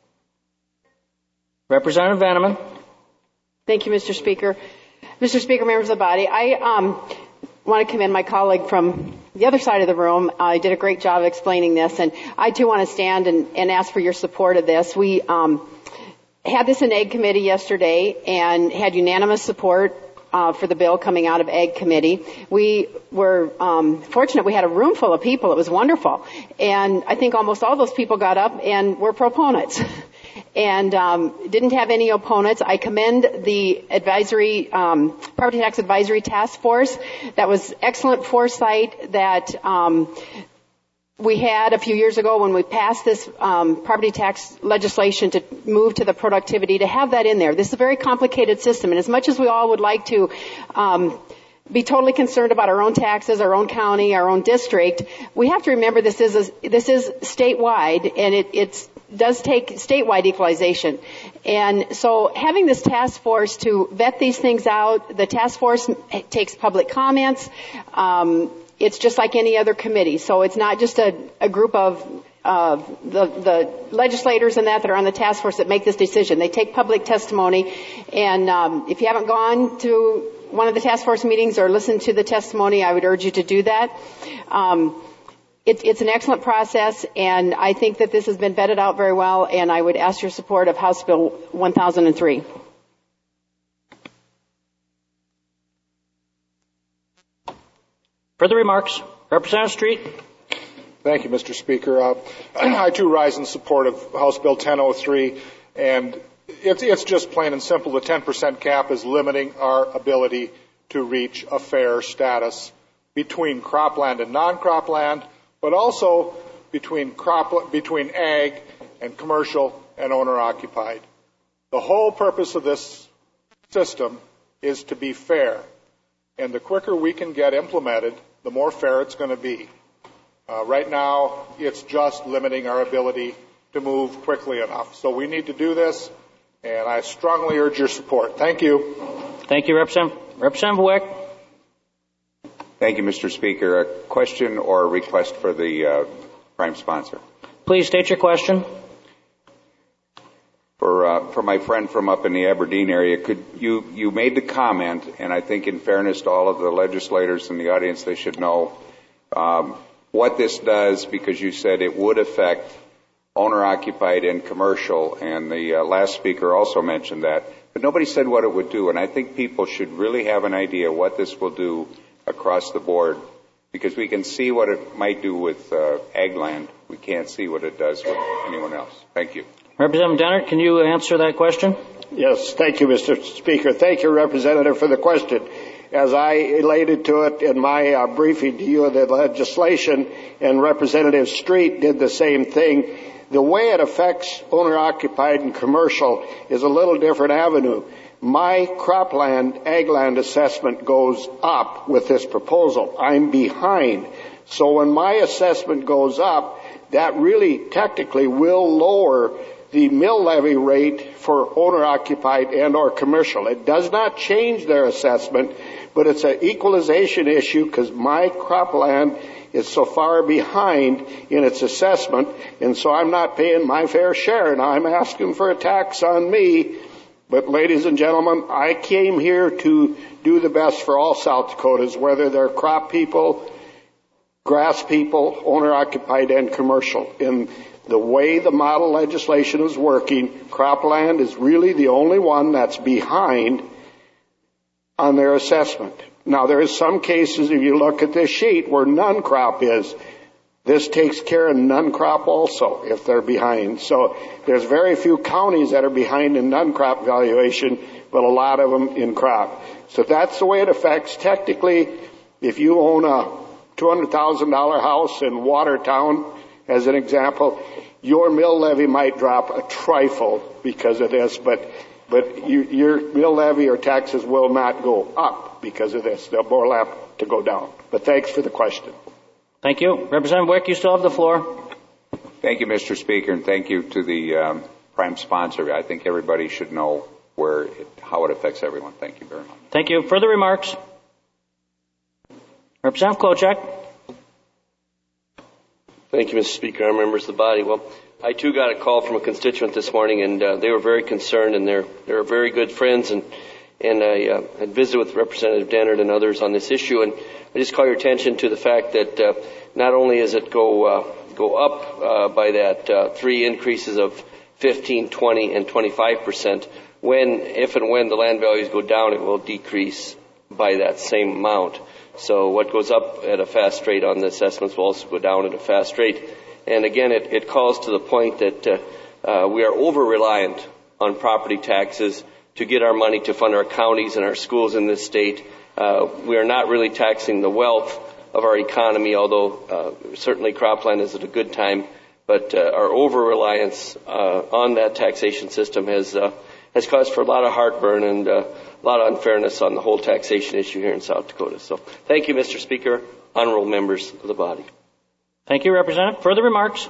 Representative Vanneman. Thank you, Mr. Speaker. Mr. Speaker, members of the body, I want to commend my colleague from the other side of the room. I did a great job explaining this, and I too want to stand and ask for your support of this. We had this in Ag Committee yesterday and had unanimous support for the bill coming out of Ag Committee. We were fortunate we had a room full of people. It was wonderful. And I think almost all those people got up and were proponents. And didn't have any opponents. I commend the advisory, Property Tax Advisory Task Force. That was excellent foresight that we had a few years ago when we passed this property tax legislation to move to the productivity, to have that in there. This is a very complicated system, and as much as we all would like to be totally concerned about our own taxes, our own county, our own district, we have to remember this is statewide, and it does take statewide equalization. And so having this task force to vet these things out, the task force takes public comments. It's just like any other committee. So it's not just a group of the legislators and that are on the task force that make this decision. They take public testimony. And if you haven't gone to one of the task force meetings or listened to the testimony, I would urge you to do that. It's an excellent process, and I think that this has been vetted out very well, and I would ask your support of House Bill 1003. Further remarks? Representative Street. Thank you, Mr. Speaker. I too rise in support of House Bill 1003, and it's just plain and simple. The 10% cap is limiting our ability to reach a fair status between cropland and non-cropland, but also between ag and commercial and owner-occupied. The whole purpose of this system is to be fair, and the quicker we can get implemented, the more fair it's going to be. Right now, it's just limiting our ability to move quickly enough. So we need to do this, and I strongly urge your support. Thank you. Thank you, Representative Wick. Thank you, Mr. Speaker. A question or a request for the prime sponsor? Please state your question. For my friend from up in the Aberdeen area, you made the comment, and I think in fairness to all of the legislators in the audience, they should know what this does, because you said it would affect owner-occupied and commercial, and the last speaker also mentioned that. But nobody said what it would do, and I think people should really have an idea what this will do across the board, because we can see what it might do with ag land. We can't see what it does with anyone else. Thank you. Representative Dennert, can you answer that question? Yes, thank you, Mr. Speaker. Thank you, Representative, for the question. As I related to it in my briefing to you of the legislation, and Representative Street did the same thing, the way it affects owner-occupied and commercial is a little different avenue. My cropland, ag land assessment goes up with this proposal. I'm behind. So when my assessment goes up, that really technically will lower the mill levy rate for owner-occupied and or commercial. It does not change their assessment, but it's an equalization issue because my cropland is so far behind in its assessment, and so I'm not paying my fair share. Now I'm asking for a tax on me, but ladies and gentlemen, I came here to do the best for all South Dakotans, whether they're crop people, grass people, owner-occupied and commercial. In the way the model legislation is working, cropland is really the only one that's behind on their assessment. Now, there is some cases, if you look at this sheet, where non-crop is. This takes care of non-crop also, if they're behind. So there's very few counties that are behind in non-crop valuation, but a lot of them in crop. So that's the way it affects. Technically, if you own a $200,000 house in Watertown, as an example, your mill levy might drop a trifle because of this, but your mill levy or taxes will not go up because of this. They'll more apt to go down. But thanks for the question. Thank you. Representative Wick, you still have the floor. Thank you, Mr. Speaker, and thank you to the prime sponsor. I think everybody should know how it affects everyone. Thank you very much. Thank you. Further remarks? Representative Klobuchar. Thank you, Mr. Speaker and members of the body. Well, I too got a call from a constituent this morning, and they were very concerned, and they're very good friends, and I had visited with Representative Dennert and others on this issue, and I just call your attention to the fact that not only does it go up by that 3 increases of 15, 20, and 25%, if and when the land values go down, it will decrease by that same amount. So what goes up at a fast rate on the assessments will also go down at a fast rate. And again, it calls to the point that we are over-reliant on property taxes to get our money to fund our counties and our schools in this state. We are not really taxing the wealth of our economy, although certainly cropland is at a good time. But our over-reliance on that taxation system has caused for a lot of heartburn and a lot of unfairness on the whole taxation issue here in South Dakota. So thank you, Mr. Speaker, honorable members of the body. Thank you, Representative. Further remarks?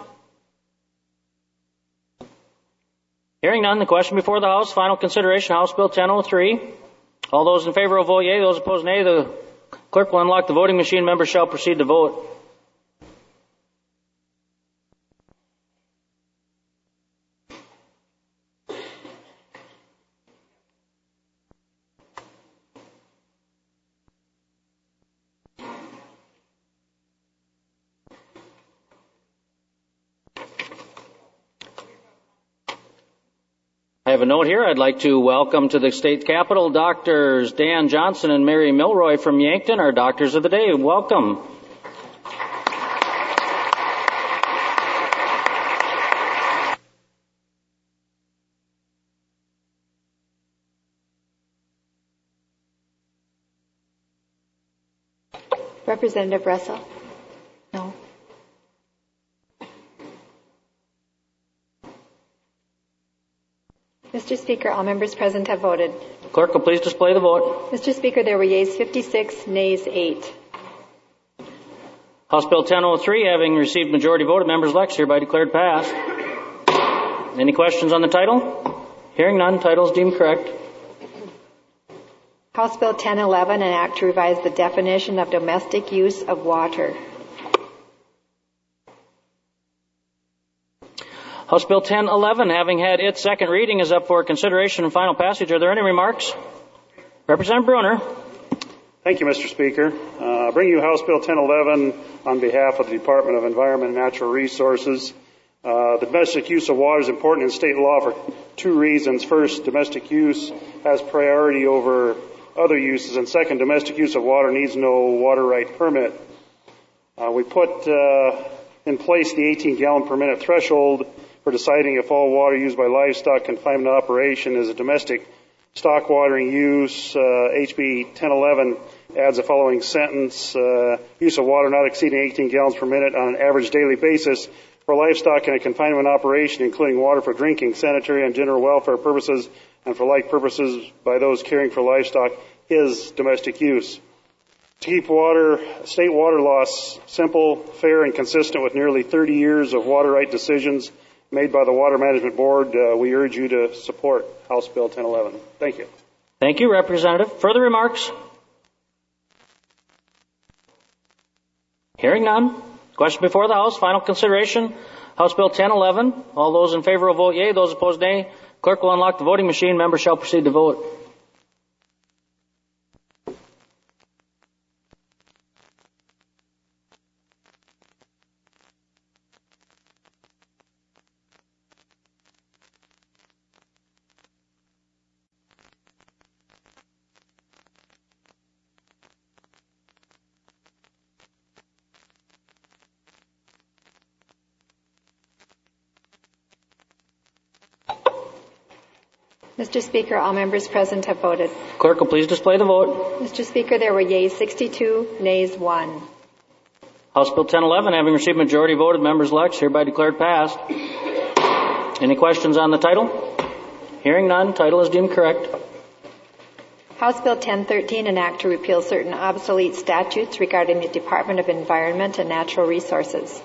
Hearing none, the question before the House, final consideration, House Bill 1003. All those in favor will vote yea, those opposed nay. The clerk will unlock the voting machine. Members shall proceed to vote. I have a note here. I'd like to welcome to the state capitol Doctors Dan Johnson and Mary Milroy from Yankton, our doctors of the day. Welcome. Representative Russell? No. Mr. Speaker, all members present have voted. Clerk will please display the vote. Mr. Speaker, there were yeas 56, nays 8. House Bill 1003, having received majority vote of members elect, hereby declared passed. Any questions on the title? Hearing none, title is deemed correct. House Bill 1011, an act to revise the definition of domestic use of water. House Bill 1011, having had its second reading, is up for consideration and final passage. Are there any remarks? Representative Bruner. Thank you, Mr. Speaker. I bring you House Bill 1011 on behalf of the Department of Environment and Natural Resources. The domestic use of water is important in state law for two reasons. First, domestic use has priority over other uses, and second, domestic use of water needs no water right permit. We put in place the 18-gallon per minute threshold for deciding if all water used by livestock confinement operation is a domestic stock watering use. HB 1011 adds the following sentence: use of water not exceeding 18 gallons per minute on an average daily basis for livestock in a confinement operation, including water for drinking, sanitary, and general welfare purposes, and for like purposes by those caring for livestock, is domestic use. To keep state water laws simple, fair, and consistent with nearly 30 years of water right decisions made by the Water Management Board, we urge you to support House Bill 1011. Thank you. Thank you, Representative. Further remarks? Hearing none. Question before the House. Final consideration. House Bill 1011. All those in favor will vote yea. Those opposed, nay. Clerk will unlock the voting machine. Members shall proceed to vote. Mr. Speaker, all members present have voted. Clerk will please display the vote. Mr. Speaker, there were yeas 62, nays 1. House Bill 1011, having received majority vote of members-elect, hereby declared passed. Any questions on the title? Hearing none, title is deemed correct. House Bill 1013, an act to repeal certain obsolete statutes regarding the Department of Environment and Natural Resources.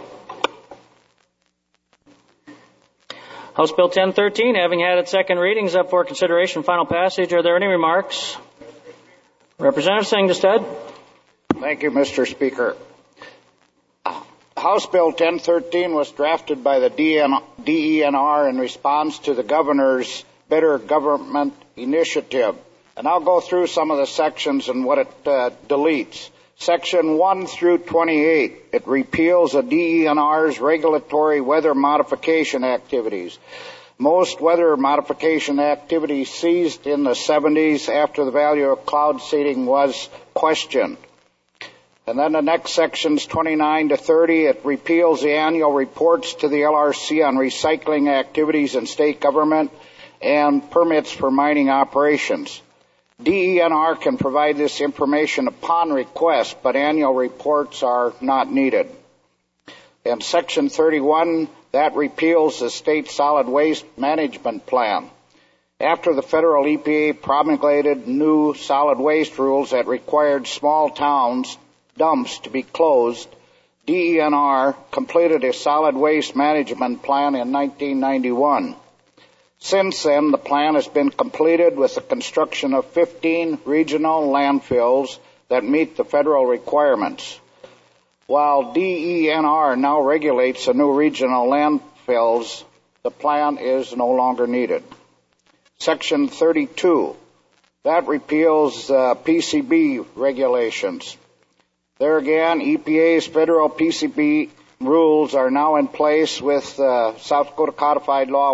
House Bill 1013, having had its second reading, is up for consideration and final passage. Are there any remarks? Representative Singstad. Thank you, Mr. Speaker. House Bill 1013 was drafted by the DENR in response to the Governor's Better Government Initiative. And I'll go through some of the sections and what it deletes. Section 1 through 28, it repeals the DENR's regulatory weather modification activities. Most weather modification activities ceased in the 70s after the value of cloud seeding was questioned. And then the next sections, 29 to 30, it repeals the annual reports to the LRC on recycling activities in state government and permits for mining operations. DENR can provide this information upon request, but annual reports are not needed. And Section 31, that repeals the State Solid Waste Management Plan. After the federal EPA promulgated new solid waste rules that required small towns, dumps to be closed, DENR completed a solid waste management plan in 1991. Since then, the plan has been completed with the construction of 15 regional landfills that meet the federal requirements. While DENR now regulates the new regional landfills, the plan is no longer needed. Section 32, that repeals PCB regulations. There again, EPA's federal PCB rules are now in place with South Dakota Codified Law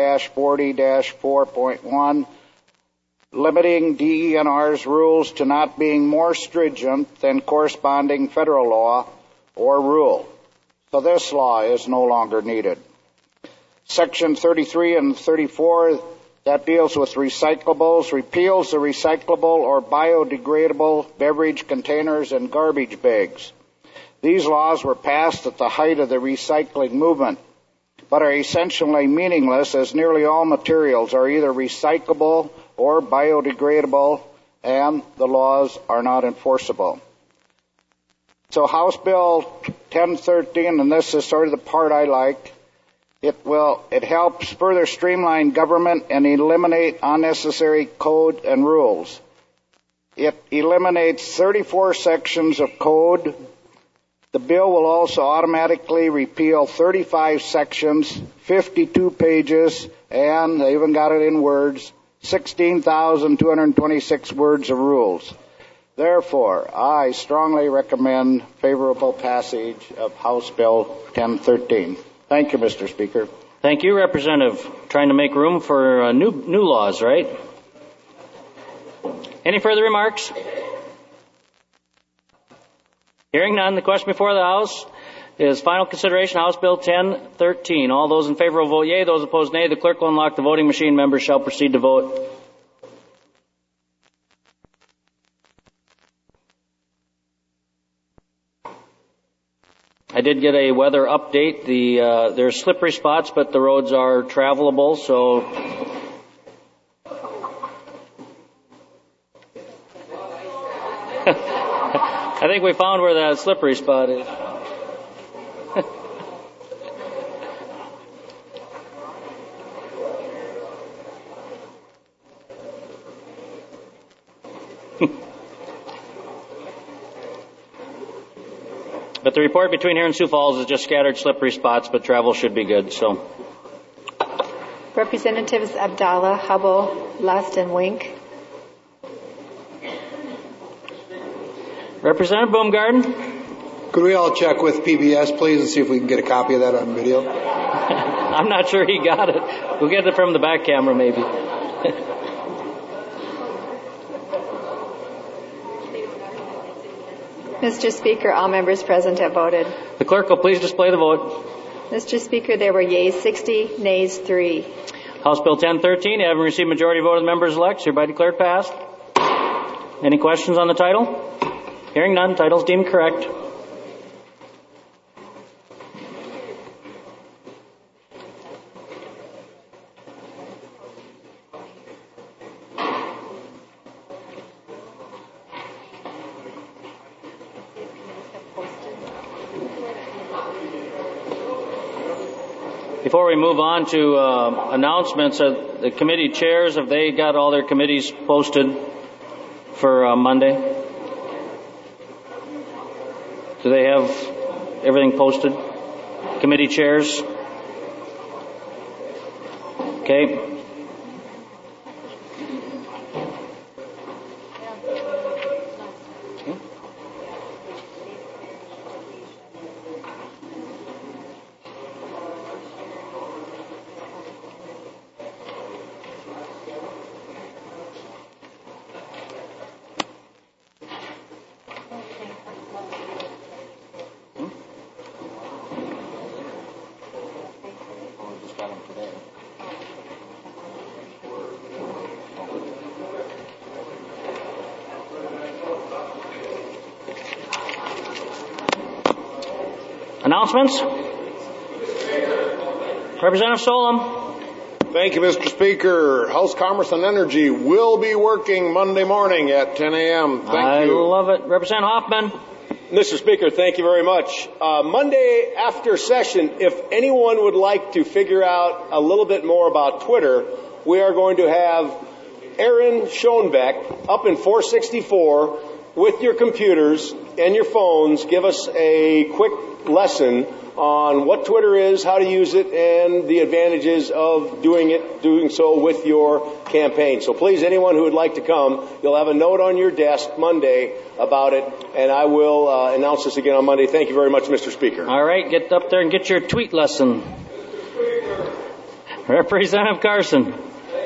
1-40-4.1, limiting DENR's rules to not being more stringent than corresponding federal law or rule. So this law is no longer needed. Section 33 and 34, that deals with recyclables, repeals the recyclable or biodegradable beverage containers and garbage bags. These laws were passed at the height of the recycling movement, but are essentially meaningless as nearly all materials are either recyclable or biodegradable, and the laws are not enforceable. So House Bill 1013, and this is sort of the part I like, it helps further streamline government and eliminate unnecessary code and rules. It eliminates 34 sections of code. The bill will also automatically repeal 35 sections, 52 pages, and they even got it in words, 16,226 words of rules. Therefore, I strongly recommend favorable passage of House Bill 1013. Thank you, Mr. Speaker. Thank you, Representative. Trying to make room for new laws, right? Any further remarks? Hearing none, the question before the House is final consideration, House Bill 1013. All those in favor will vote yea. Those opposed nay. The clerk will unlock the voting machine. Members shall proceed to vote. I did get a weather update. There's slippery spots, but the roads are travelable, so I think we found where that slippery spot is. But the report between here and Sioux Falls is just scattered slippery spots, but travel should be good, so. Representatives Abdallah, Hubble, Lust, and Wink. Representative Baumgarten? Could we all check with PBS, please, and see if we can get a copy of that on video? I'm not sure he got it. We'll get it from the back camera, maybe. Mr. Speaker, all members present have voted. The clerk will please display the vote. Mr. Speaker, there were yeas 60, nays 3. House Bill 1013, having received majority vote of the members-elect, hereby declared passed. Any questions on the title? Hearing none, title is deemed correct. Before we move on to announcements, the committee chairs, have they got all their committees posted for Monday? Do they have everything posted? Committee chairs? Okay. Announcements? Representative Solom. Thank you, Mr. Speaker. House Commerce and Energy will be working Monday morning at 10 a.m. Thank you. I love it. Representative Hoffman. Mr. Speaker, thank you very much. Monday after session, if anyone would like to figure out a little bit more about Twitter, we are going to have Aaron Schoenbeck up in 464 with your computers and your phones. Give us a quick lesson on what Twitter is, how to use it, and the advantages of doing so with your campaign. So please, anyone who would like to come, you'll have a note on your desk Monday about it, and I will announce this again on Monday. Thank you very much, Mr. Speaker. All right, get up there and get your tweet lesson. Representative Carson.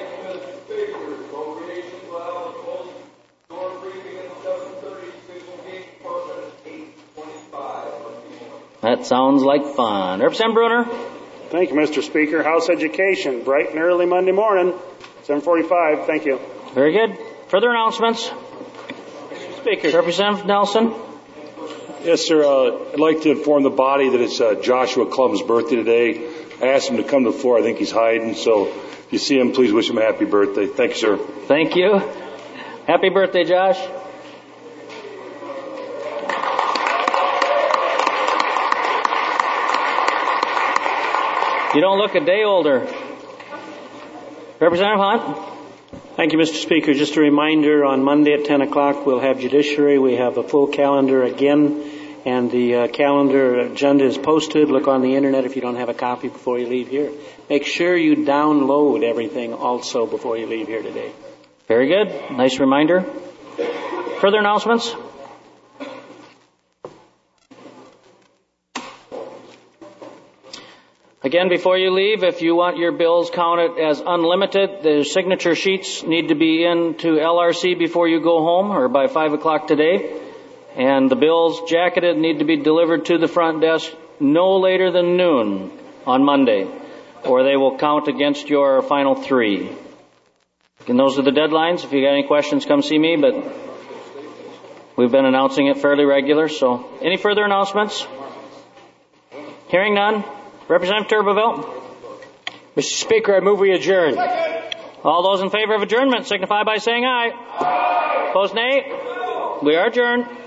That sounds like fun. Representative Brunner. Thank you, Mr. Speaker. House Education, bright and early Monday morning, 7:45. Thank you. Very good. Further announcements? Speaker. Representative Nelson. Yes, sir. I'd like to inform the body that it's Joshua Clum's birthday today. I asked him to come to the floor. I think he's hiding. So if you see him, please wish him a happy birthday. Thank you, sir. Thank you. Happy birthday, Josh. You don't look a day older. Representative Hunt. Thank you, Mr. Speaker. Just a reminder, on Monday at 10 o'clock, we'll have Judiciary. We have a full calendar again, and the calendar agenda is posted. Look on the Internet if you don't have a copy before you leave here. Make sure you download everything also before you leave here today. Very good. Nice reminder. Further announcements? Again, before you leave, if you want your bills counted as unlimited, the signature sheets need to be in to LRC before you go home or by 5 o'clock today. And the bills jacketed need to be delivered to the front desk no later than noon on Monday, or they will count against your final 3. And those are the deadlines. If you got any questions, come see me, but we've been announcing it fairly regular. So any further announcements? Hearing none. Representative Turbeville. Mr. Speaker, I move we adjourn. All those in favor of adjournment signify by saying aye. Aye. Opposed, nay. We are adjourned.